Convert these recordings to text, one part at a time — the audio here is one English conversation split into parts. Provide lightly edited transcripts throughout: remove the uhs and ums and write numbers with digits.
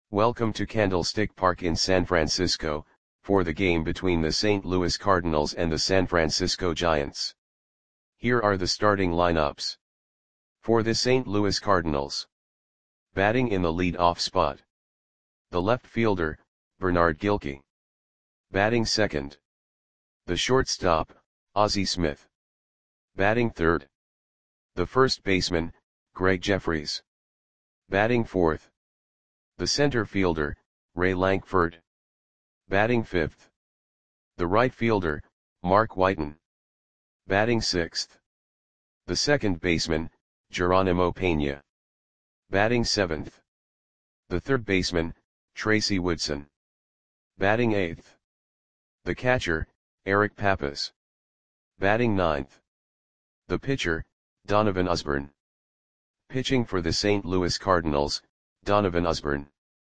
Welcome to Candlestick Park in San Francisco, for the game between the St. Louis Cardinals and the San Francisco Giants. Here are the starting lineups. For the St. Louis Cardinals. Batting in the lead-off spot. The left fielder, Bernard Gilkey. Batting second. The shortstop, Ozzie Smith. Batting third. The first baseman, Gregg Jefferies. Batting fourth. The center fielder, Ray Lankford. Batting fifth. The right fielder, Mark Whiten. Batting sixth. The second baseman, Geronimo Pena. Batting seventh. The third baseman, Tracy Woodson. Batting eighth. The catcher, Eric Pappas. Batting ninth. The pitcher, Donovan Osborne. Pitching for the St. Louis Cardinals, Donovan Osborne.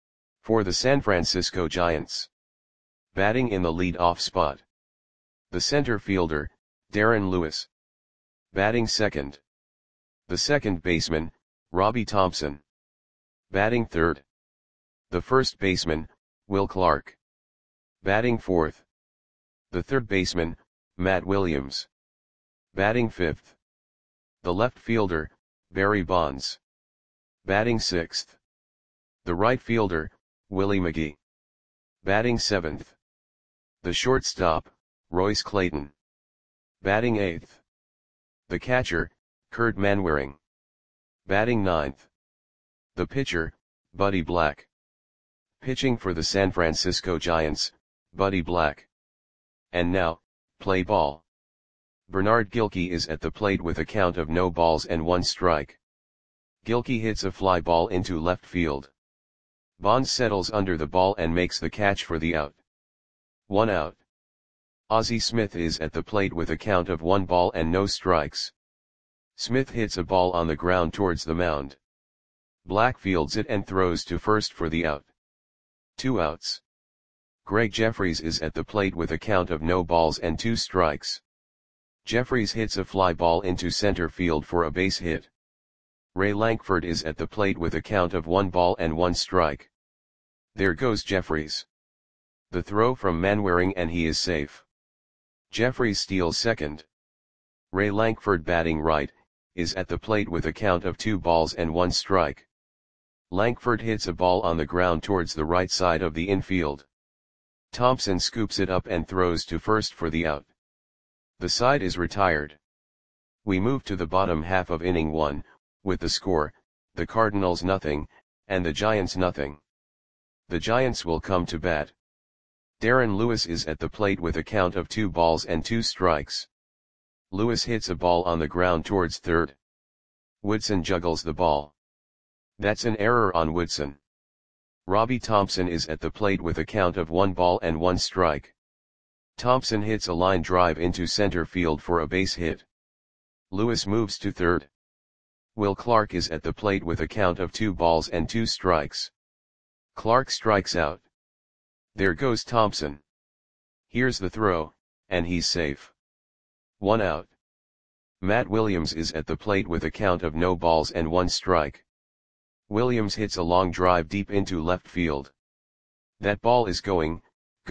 For the San Francisco Giants. Batting in the lead-off spot. The center fielder, Darren Lewis. Batting second. The second baseman, Robbie Thompson. Batting third. The first baseman, Will Clark. Batting fourth. The third baseman, Matt Williams. Batting fifth. The left fielder, Barry Bonds. Batting sixth. The right fielder, Willie McGee. Batting seventh. The shortstop, Royce Clayton. Batting eighth. The catcher, Kurt Manwaring. Batting ninth. The pitcher, Buddy Black. Pitching for the San Francisco Giants, Buddy Black. And now, play ball. Bernard Gilkey is at the plate with a count of no balls and one strike. Gilkey hits a fly ball into left field. Bonds settles under the ball and makes the catch for the out. 1 out. Ozzie Smith is at the plate with a count of 1 ball and no strikes. Smith hits a ball on the ground towards the mound. Black fields it and throws to first for the out. 2 outs. Gregg Jefferies is at the plate with a count of no balls and 2 strikes. Jefferies hits a fly ball into center field for a base hit. Ray Lankford is at the plate with a count of 1 ball and 1 strike. There goes Jefferies. The throw from Manwaring and he is safe. Jefferies steals second. Ray Lankford batting right, is at the plate with a count of 2 balls and 1 strike. Lankford hits a ball on the ground towards the right side of the infield. Thompson scoops it up and throws to first for the out. The side is retired. We move to the bottom half of inning 1, with the score, the Cardinals nothing, and the Giants nothing. The Giants will come to bat. Darren Lewis is at the plate with a count of 2 balls and 2 strikes. Lewis hits a ball on the ground towards third. Woodson juggles the ball. That's an error on Woodson. Robbie Thompson is at the plate with a count of 1 ball and 1 strike. Thompson hits a line drive into center field for a base hit. Lewis moves to third. Will Clark is at the plate with a count of 2 balls and 2 strikes. Clark strikes out. There goes Thompson. Here's the throw, and he's safe. 1 out. Matt Williams is at the plate with a count of no balls and 1 strike. Williams hits a long drive deep into left field. That ball is gone.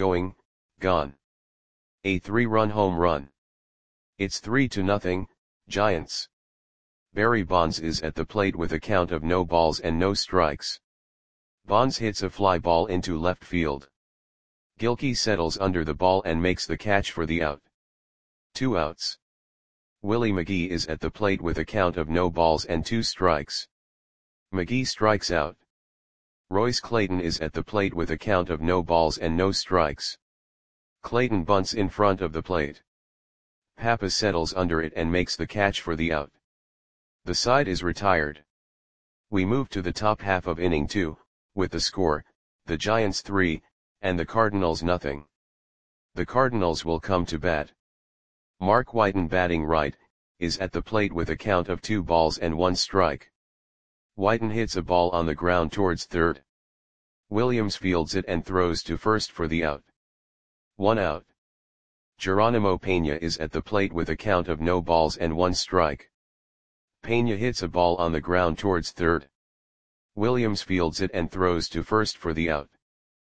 A 3-run home run. It's 3-0, Giants. Barry Bonds is at the plate with a count of no balls and no strikes. Bonds hits a fly ball into left field. Gilkey settles under the ball and makes the catch for the out. 2 outs. Willie McGee is at the plate with a count of no balls and 2 strikes. McGee strikes out. Royce Clayton is at the plate with a count of no balls and no strikes. Clayton bunts in front of the plate. Pappas settles under it and makes the catch for the out. The side is retired. We move to the top half of inning 2, with the score, the Giants 3, and the Cardinals nothing. The Cardinals will come to bat. Mark Whiten batting right, is at the plate with a count of 2 balls and 1 strike. Whiten hits a ball on the ground towards third. Williams fields it and throws to first for the out. 1 out. Geronimo Pena is at the plate with a count of no balls and 1 strike. Pena hits a ball on the ground towards third. Williams fields it and throws to first for the out.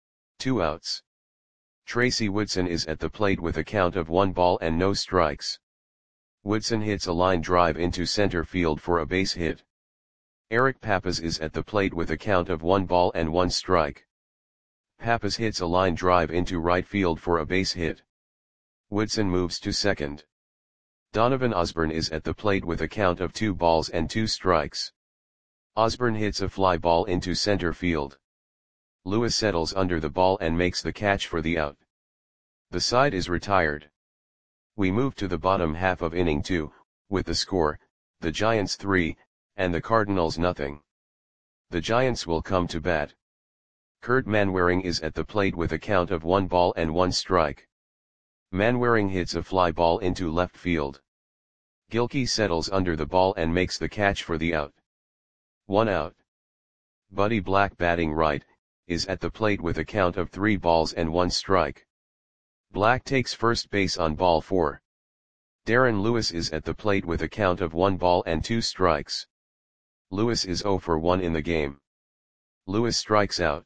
2 outs. Tracy Woodson is at the plate with a count of 1 ball and no strikes. Woodson hits a line drive into center field for a base hit. Eric Pappas is at the plate with a count of 1 ball and 1 strike. Pappas hits a line drive into right field for a base hit. Woodson moves to second. Donovan Osborne is at the plate with a count of 2 balls and 2 strikes. Osborne hits a fly ball into center field. Lewis settles under the ball and makes the catch for the out. The side is retired. We move to the bottom half of inning 2, with the score, the Giants 3, and the Cardinals nothing. The Giants will come to bat. Kurt Manwaring is at the plate with a count of 1 ball and 1 strike. Manwaring hits a fly ball into left field. Gilkey settles under the ball and makes the catch for the out. 1 out. Buddy Black, batting right, is at the plate with a count of 3 balls and 1 strike. Black takes first base on ball 4. Darren Lewis is at the plate with a count of 1 ball and 2 strikes. Lewis is 0 for 1 in the game. Lewis strikes out.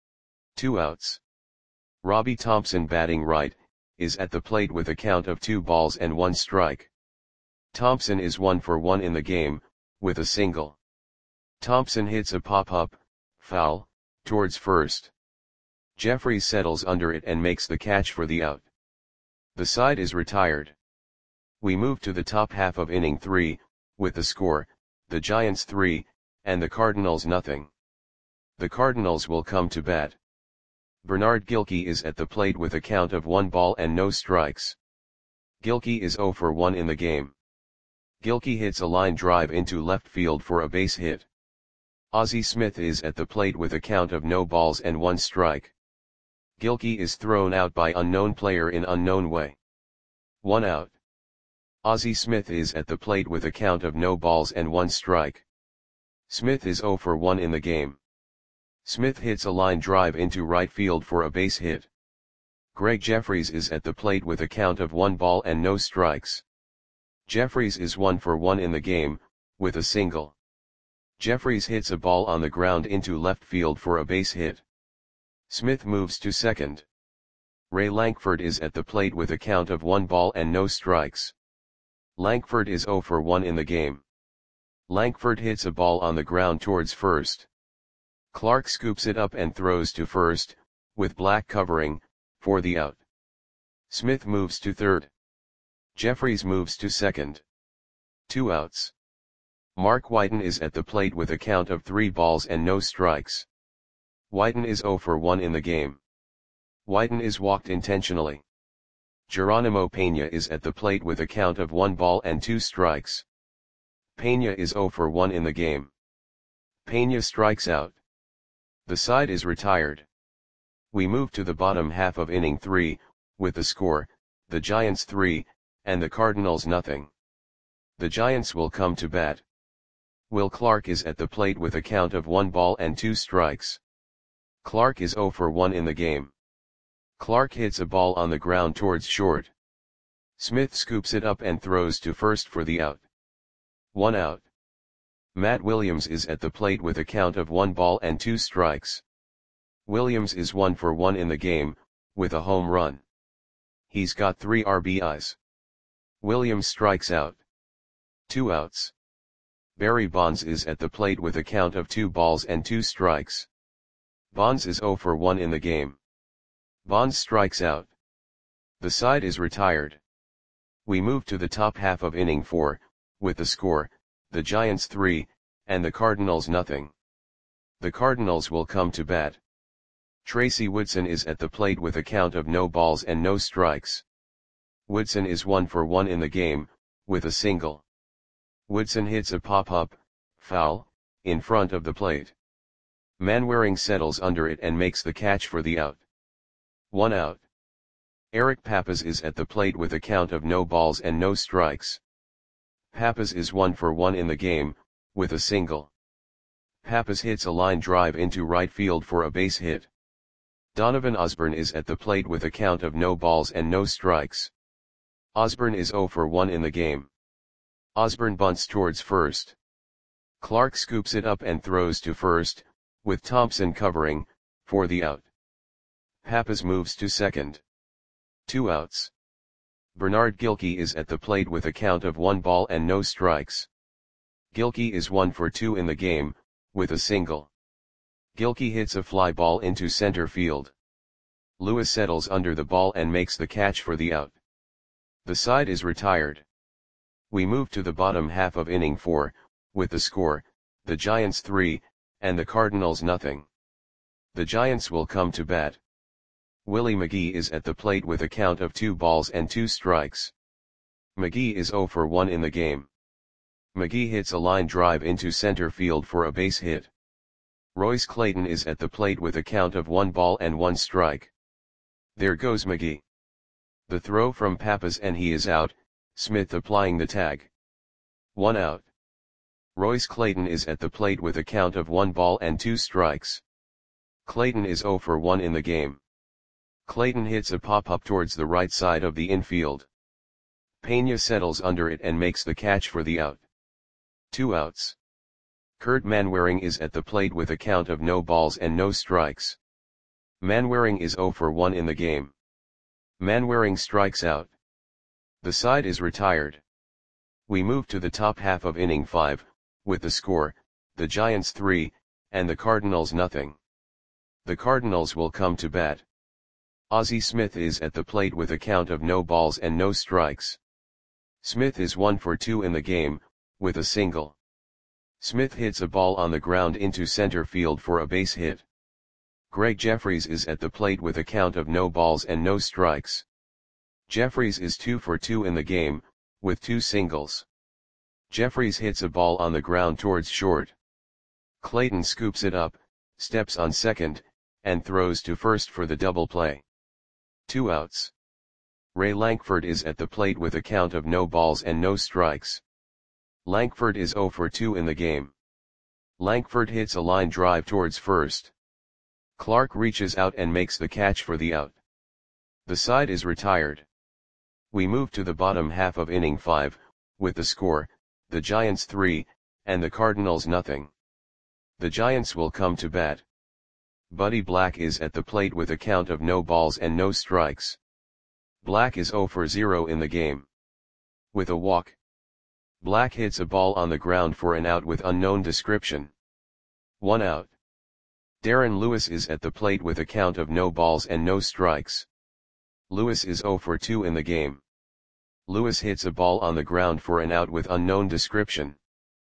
2 outs. Robbie Thompson, batting right, is at the plate with a count of 2 balls and 1 strike. Thompson is 1 for 1 in the game, with a single. Thompson hits a pop-up, foul, towards first. Jeffries settles under it and makes the catch for the out. The side is retired. We move to the top half of inning 3, with the score, the Giants 3, and the Cardinals nothing. The Cardinals will come to bat. Bernard Gilkey is at the plate with a count of 1 ball and no strikes. Gilkey is 0 for 1 in the game. Gilkey hits a line drive into left field for a base hit. Ozzie Smith is at the plate with a count of no balls and 1 strike. Gilkey is thrown out by unknown player in unknown way. 1 out. Ozzie Smith is at the plate with a count of no balls and 1 strike. Smith is 0 for 1 in the game. Smith hits a line drive into right field for a base hit. Greg Jeffries is at the plate with a count of 1 ball and no strikes. Jeffries is 1 for 1 in the game, with a single. Jeffries hits a ball on the ground into left field for a base hit. Smith moves to second. Ray Lankford is at the plate with a count of 1 ball and no strikes. Lankford is 0 for 1 in the game. Lankford hits a ball on the ground towards first. Clark scoops it up and throws to first, with Black covering, for the out. Smith moves to third. Jeffries moves to second. 2 outs. Mark Whiten is at the plate with a count of 3 balls and no strikes. Whiten is 0 for 1 in the game. Whiten is walked intentionally. Geronimo Pena is at the plate with a count of 1 ball and 2 strikes. Pena is 0 for 1 in the game. Pena strikes out. The side is retired. We move to the bottom half of inning 3, with the score, the Giants 3, and the Cardinals nothing. The Giants will come to bat. Will Clark is at the plate with a count of 1 ball and 2 strikes. Clark is 0 for 1 in the game. Clark hits a ball on the ground towards short. Smith scoops it up and throws to first for the out. 1 out. Matt Williams is at the plate with a count of 1 ball and 2 strikes. Williams is 1 for 1 in the game, with a home run. He's got 3 RBIs. Williams strikes out. 2 outs. Barry Bonds is at the plate with a count of 2 balls and 2 strikes. Bonds is 0 for 1 in the game. Bonds strikes out. The side is retired. We move to the top half of inning 4, with the score, the Giants 3, and the Cardinals nothing. The Cardinals will come to bat. Tracy Woodson is at the plate with a count of no balls and no strikes. Woodson is 1 for 1 in the game, with a single. Woodson hits a pop-up, foul, in front of the plate. Manwaring settles under it and makes the catch for the out. 1 out. Eric Pappas is at the plate with a count of no balls and no strikes. Pappas is 1 for 1 in the game, with a single. Pappas hits a line drive into right field for a base hit. Donovan Osborne is at the plate with a count of no balls and no strikes. Osborne is 0 for 1 in the game. Osborne bunts towards first. Clark scoops it up and throws to first, with Thompson covering, for the out. Pappas moves to second. 2 outs. Bernard Gilkey is at the plate with a count of 1 ball and no strikes. Gilkey is 1 for 2 in the game, with a single. Gilkey hits a fly ball into center field. Lewis settles under the ball and makes the catch for the out. The side is retired. We move to the bottom half of inning 4, with the score, the Giants 3, and the Cardinals nothing. The Giants will come to bat. Willie McGee is at the plate with a count of 2 balls and 2 strikes. McGee is 0 for 1 in the game. McGee hits a line drive into center field for a base hit. Royce Clayton is at the plate with a count of 1 ball and 1 strike. There goes McGee. The throw from Pappas and he is out, Smith applying the tag. 1 out. Royce Clayton is at the plate with a count of 1 ball and 2 strikes. Clayton is 0 for 1 in the game. Clayton hits a pop-up towards the right side of the infield. Pena settles under it and makes the catch for the out. 2 outs. Kurt Manwaring is at the plate with a count of no balls and no strikes. Manwaring is 0 for 1 in the game. Manwaring strikes out. The side is retired. We move to the top half of inning 5, with the score, the Giants 3, and the Cardinals nothing. The Cardinals will come to bat. Ozzie Smith is at the plate with a count of no balls and no strikes. Smith is 1 for 2 in the game, with a single. Smith hits a ball on the ground into center field for a base hit. Greg Jeffries is at the plate with a count of no balls and no strikes. Jeffries is 2 for 2 in the game, with 2 singles. Jeffries hits a ball on the ground towards short. Clayton scoops it up, steps on second, and throws to first for the double play. 2 outs. Ray Lankford is at the plate with a count of no balls and no strikes. Lankford is 0 for 2 in the game. Lankford hits a line drive towards first. Clark reaches out and makes the catch for the out. The side is retired. We move to the bottom half of inning 5, with the score, the Giants 3, and the Cardinals nothing. The Giants will come to bat. Buddy Black is at the plate with a count of no balls and no strikes. Black is 0 for 0 in the game. With a walk. Black hits a ball on the ground for an out with unknown description. 1 out. Darren Lewis is at the plate with a count of no balls and no strikes. Lewis is 0 for 2 in the game. Lewis hits a ball on the ground for an out with unknown description.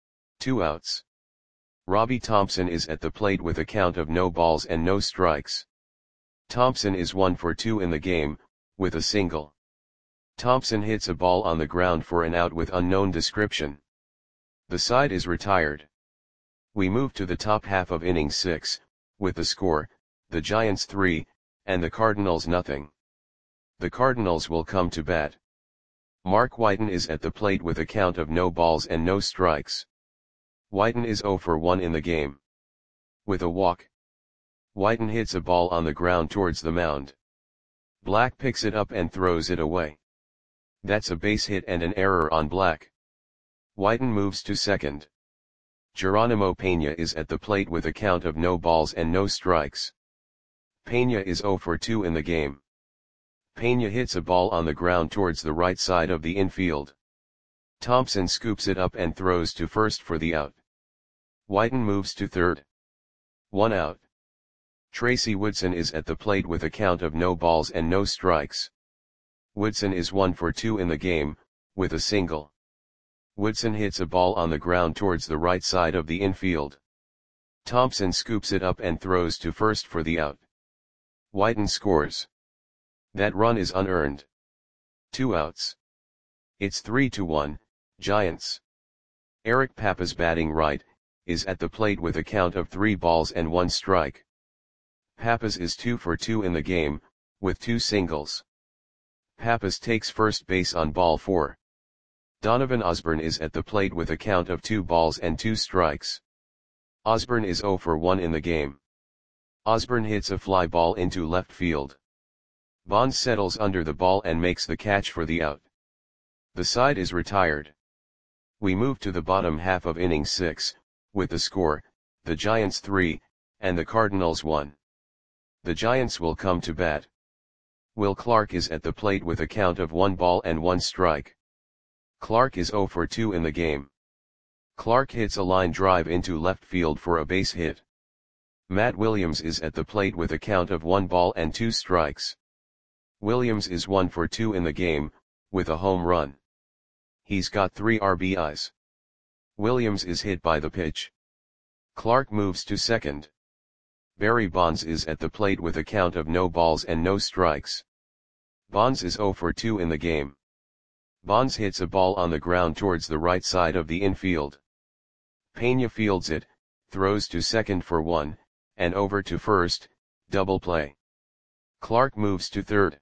2 outs. Robbie Thompson is at the plate with a count of no balls and no strikes. Thompson is 1 for 2 in the game, with a single. Thompson hits a ball on the ground for an out with unknown description. The side is retired. We move to the top half of inning 6, with the score, the Giants 3, and the Cardinals nothing. The Cardinals will come to bat. Mark Whiten is at the plate with a count of no balls and no strikes. Whiten is 0 for 1 in the game. With a walk. Whiten hits a ball on the ground towards the mound. Black picks it up and throws it away. That's a base hit and an error on Black. Whiten moves to second. Geronimo Pena is at the plate with a count of no balls and no strikes. Pena is 0 for 2 in the game. Pena hits a ball on the ground towards the right side of the infield. Thompson scoops it up and throws to first for the out. Whiten moves to third. 1 out. Tracy Woodson is at the plate with a count of no balls and no strikes. Woodson is 1 for 2 in the game, with a single. Woodson hits a ball on the ground towards the right side of the infield. Thompson scoops it up and throws to first for the out. Whiten scores. That run is unearned. 2 outs. It's 3-1, Giants. Eric Pappas, batting right, is at the plate with a count of 3 balls and 1 strike. Pappas is 2 for 2 in the game, with 2 singles. Pappas takes first base on ball 4. Donovan Osborne is at the plate with a count of 2 balls and 2 strikes. Osborne is 0 for 1 in the game. Osborne hits a fly ball into left field. Bonds settles under the ball and makes the catch for the out. The side is retired. We move to the bottom half of inning 6, with the score, the Giants 3, and the Cardinals 1. The Giants will come to bat. Will Clark is at the plate with a count of 1 ball and 1 strike. Clark is 0 for 2 in the game. Clark hits a line drive into left field for a base hit. Matt Williams is at the plate with a count of 1 ball and 2 strikes. Williams is 1 for 2 in the game, with a home run. He's got 3 RBIs. Williams is hit by the pitch. Clark moves to second. Barry Bonds is at the plate with a count of no balls and no strikes. Bonds is 0 for 2 in the game. Bonds hits a ball on the ground towards the right side of the infield. Pena fields it, throws to second for 1, and over to first, double play. Clark moves to third.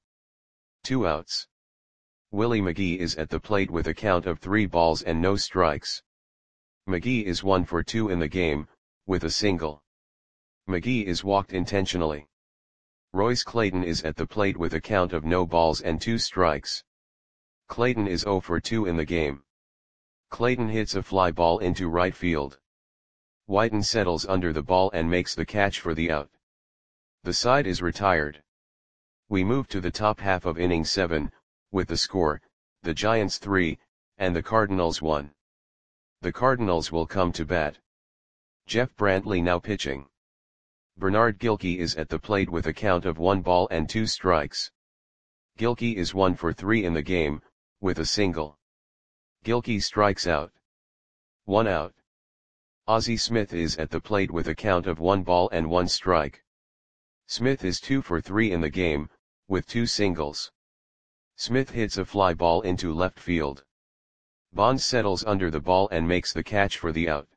2 outs. Willie McGee is at the plate with a count of 3 balls and no strikes. McGee is 1 for 2 in the game, with a single. McGee is walked intentionally. Royce Clayton is at the plate with a count of no balls and 2 strikes. Clayton is 0 for 2 in the game. Clayton hits a fly ball into right field. Whiten settles under the ball and makes the catch for the out. The side is retired. We move to the top half of inning 7, with the score, the Giants 3, and the Cardinals 1. The Cardinals will come to bat. Jeff Brantley now pitching. Bernard Gilkey is at the plate with a count of 1 ball and 2 strikes. Gilkey is 1 for 3 in the game, with a single. Gilkey strikes out. 1 out. Ozzie Smith is at the plate with a count of 1 ball and 1 strike. Smith is 2 for 3 in the game, with 2 singles. Smith hits a fly ball into left field. Bonds settles under the ball and makes the catch for the out.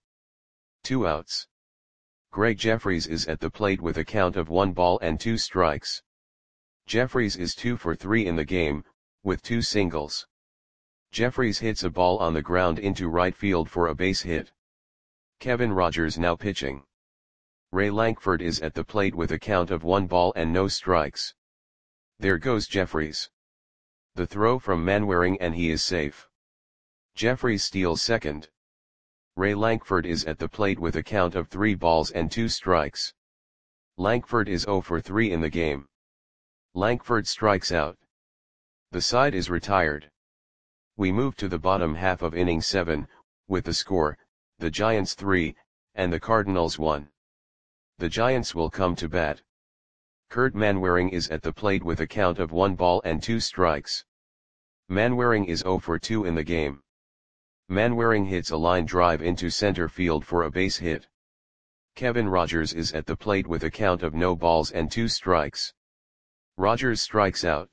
2 outs. Greg Jeffries is at the plate with a count of 1 ball and 2 strikes. Jeffries is 2 for 3 in the game, with 2 singles. Jeffries hits a ball on the ground into right field for a base hit. Kevin Rogers now pitching. Ray Lankford is at the plate with a count of 1 ball and no strikes. There goes Jeffries. The throw from Manwaring and he is safe. Jeffries steals second. Ray Lankford is at the plate with a count of 3 balls and 2 strikes. Lankford is 0 for 3 in the game. Lankford strikes out. The side is retired. We move to the bottom half of inning 7, with the score, the Giants 3, and the Cardinals 1. The Giants will come to bat. Kurt Manwaring is at the plate with a count of 1 ball and 2 strikes. Manwaring is 0 for 2 in the game. Manwaring hits a line drive into center field for a base hit. Kevin Rogers is at the plate with a count of no balls and 2 strikes. Rogers strikes out.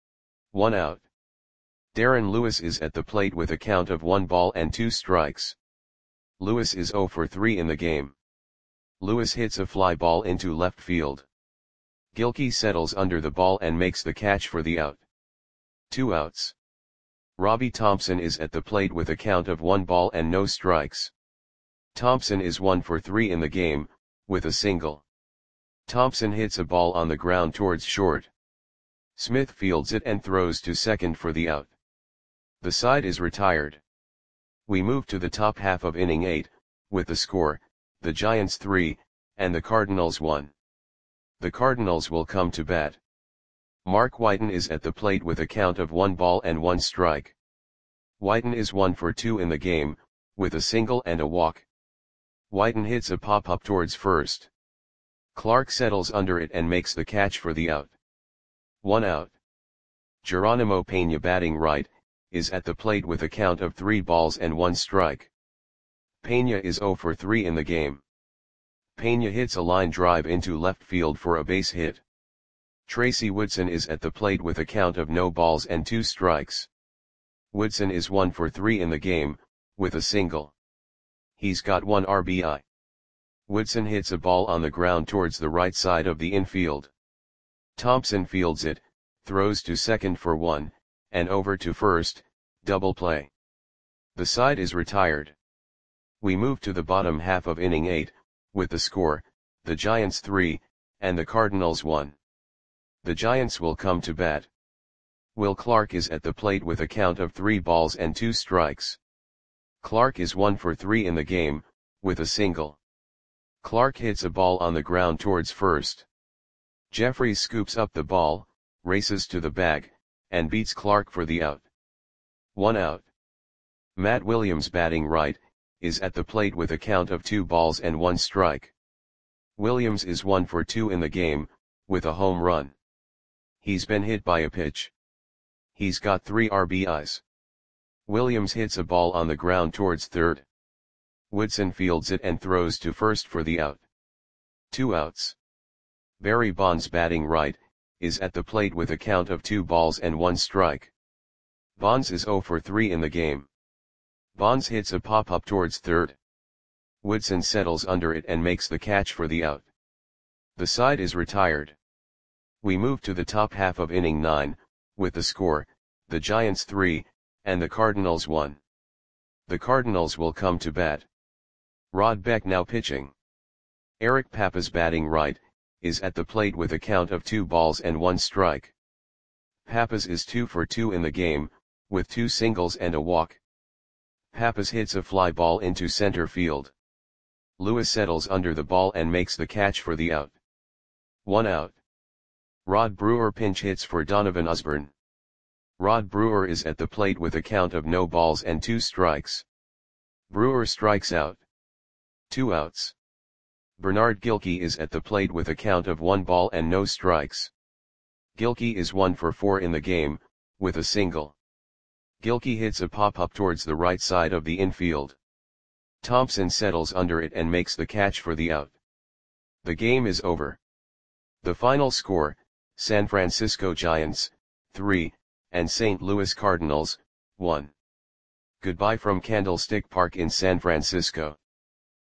1 out. Darren Lewis is at the plate with a count of 1 ball and 2 strikes. Lewis is 0 for 3 in the game. Lewis hits a fly ball into left field. Gilkey settles under the ball and makes the catch for the out. 2 outs. Robbie Thompson is at the plate with a count of 1 ball and no strikes. Thompson is 1 for 3 in the game, with a single. Thompson hits a ball on the ground towards short. Smith fields it and throws to second for the out. The side is retired. We move to the top half of inning 8, with the score, the Giants 3, and the Cardinals 1. The Cardinals will come to bat. Mark Whiten is at the plate with a count of 1 ball and 1 strike. Whiten is 1 for 2 in the game, with a single and a walk. Whiten hits a pop-up towards first. Clark settles under it and makes the catch for the out. 1 out. Geronimo Pena batting right, is at the plate with a count of 3 balls and 1 strike. Pena is 0 for 3 in the game. Pena hits a line drive into left field for a base hit. Tracy Woodson is at the plate with a count of no balls and 2 strikes. Woodson is 1 for 3 in the game, with a single. He's got 1 RBI. Woodson hits a ball on the ground towards the right side of the infield. Thompson fields it, throws to second for 1, and over to first, double play. The side is retired. We move to the bottom half of inning 8, with the score, the Giants 3, and the Cardinals 1. The Giants will come to bat. Will Clark is at the plate with a count of 3 balls and 2 strikes. Clark is 1 for 3 in the game, with a single. Clark hits a ball on the ground towards first. Jeffries scoops up the ball, races to the bag, and beats Clark for the out. 1 out. Matt Williams batting right, is at the plate with a count of 2 balls and 1 strike. Williams is 1 for 2 in the game, with a home run. He's been hit by a pitch. He's got 3 RBIs. Williams hits a ball on the ground towards third. Woodson fields it and throws to first for the out. 2 outs. Barry Bonds batting right, is at the plate with a count of 2 balls and 1 strike. Bonds is 0 for 3 in the game. Bonds hits a pop-up towards third. Woodson settles under it and makes the catch for the out. The side is retired. We move to the top half of inning 9, with the score, the Giants 3, and the Cardinals 1. The Cardinals will come to bat. Rod Beck now pitching. Eric Pappas batting right, is at the plate with a count of 2 balls and 1 strike. Pappas is 2 for 2 in the game, with 2 singles and a walk. Pappas hits a fly ball into center field. Lewis settles under the ball and makes the catch for the out. 1 out. Rod Brewer pinch hits for Donovan Osborne. Rod Brewer is at the plate with a count of no balls and 2 strikes. Brewer strikes out. 2 outs. Bernard Gilkey is at the plate with a count of 1 ball and no strikes. Gilkey is 1 for 4 in the game, with a single. Gilkey hits a pop-up towards the right side of the infield. Thompson settles under it and makes the catch for the out. The game is over. The final score, San Francisco Giants, 3, and St. Louis Cardinals, 1. Goodbye from Candlestick Park in San Francisco.